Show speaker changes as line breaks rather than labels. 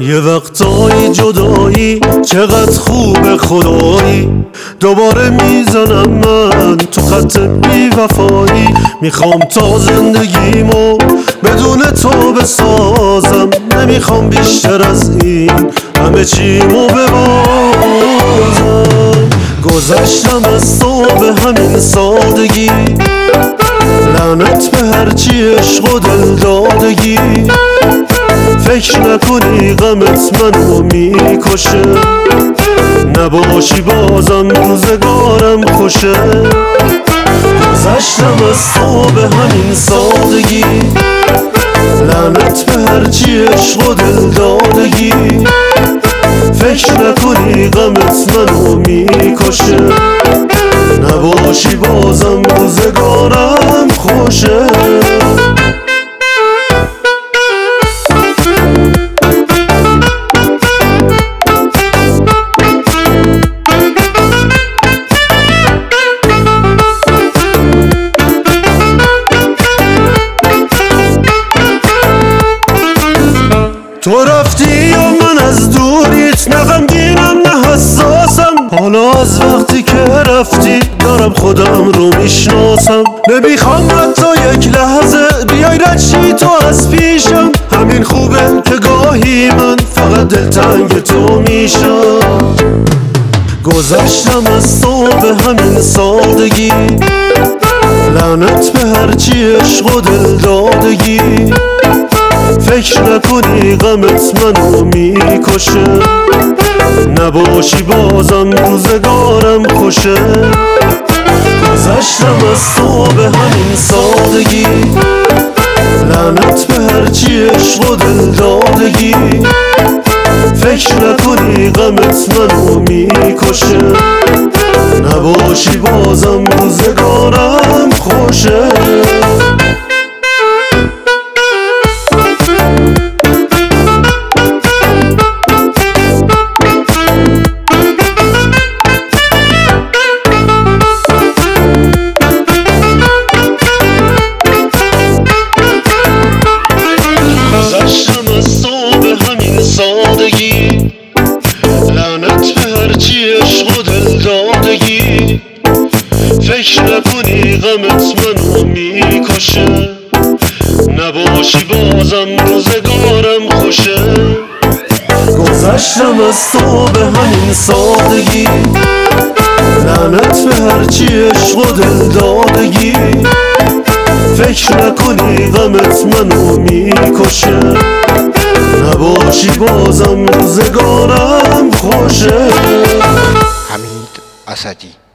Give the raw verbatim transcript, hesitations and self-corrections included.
یه وقتای جدایی چقدر خوب خدایی، دوباره میزنم من تو خط بی وفایی. میخوام تا زندگیمو بدون تو بسازم، نمیخوام بیشتر از این همه چیمو ببازم. گذشتم از تو به همین سادگی، لعنت به هرچی عشق و دل دادگی. فکر نکنی غمت منو میکشه، نباشی بازم روزگارم خوشه. گذشتم از تو به همین سادگی، لعنت به هرچی عشق و دل دادگی. فکر نکنی غمت منو میکشه، نباشی بازم روزگارم خوشه. تو رفتی و من از دوریت، نه غمگینم نه حساسم. حالا از وقتی که رفتی دارم خودم رو میشناسم. نمیخوام حتی یک لحظه بیای رد شی تو از پیشم. همین خوبه که گاهی من فقط دلتنگ تو میشم. گذشتم از تو به همین سادگی، لعنت به هرچی عشق و دل دادگی. فکر نکنی غمت منو میکشه، نباشی بازم روزگارم خوشه. گذشتم از تو به همین سادگی، لعنت به هرچی عشق و دل دادگی. فکر نکنی غمت منو میکشه، نباشی بازم روزگارم خوشه. لعنت به هرچی عشق و دل دادگی. فکر نکنی غمت منو میکشه، نباشی بازم روزگارم خوشه. گذشتم از تو به همین سادگی، لعنت به هرچی عشق و دل دادگی. فکر نکنی غمت منو میکشه، نباشی بازم روزگارم خوشه.
حمید اسدی.